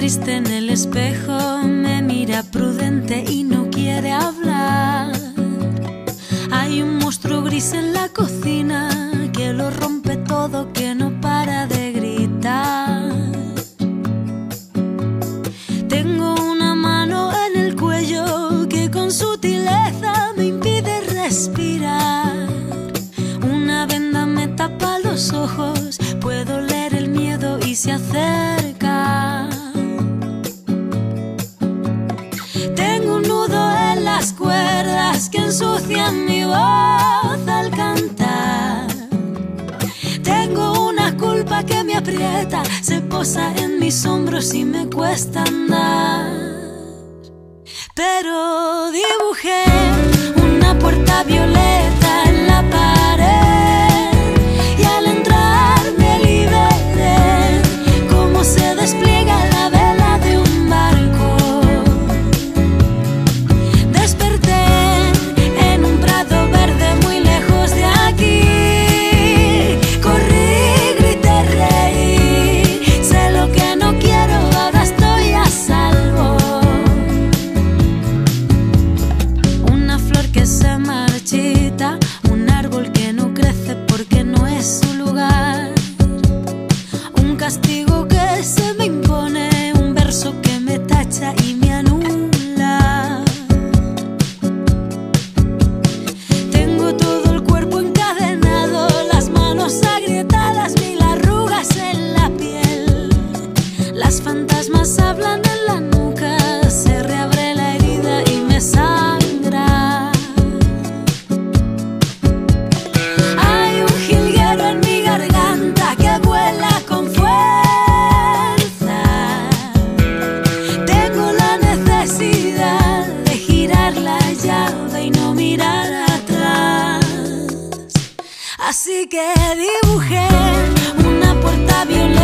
triste en el espejo, me mira prudente y no quiere hablar. Hay un monstruo gris en la cocina que lo rompe todo, que no para de gritar. Tengo una mano en el cuello que con sutileza me impide respirar. Una venda me tapa los ojos, puedo leer el miedo y se acerca. Tengo un nudo en las cuerdas que ensucian mi voz al cantar. Tengo una culpa que me aprieta, se posa en mis hombros y me cuesta andar. Pero dibujé una puerta violeta en la pared y al entrar me liberé, como se despliega la vela de un barco. Desperté en un prado verde muy lejos de aquí. Corrí, grité, reí, sé lo que no quiero, ahora estoy a salvo. Una flor que se marchita, un árbol que no crece porque no es su lugar. Un castigo que se me impone, un verso que me tacha y me anula. Tengo todo el cuerpo encadenado, las manos agrietadas, mil arrugas en la piel. Las fantasmas hablan en la nuca, se reabre la herida y me sangra. Hay un jilguero en mi garganta que vuela con fuerza. Tengo la necesidad de girar la llave y no mirar atrás. Así que dibujé una puerta violeta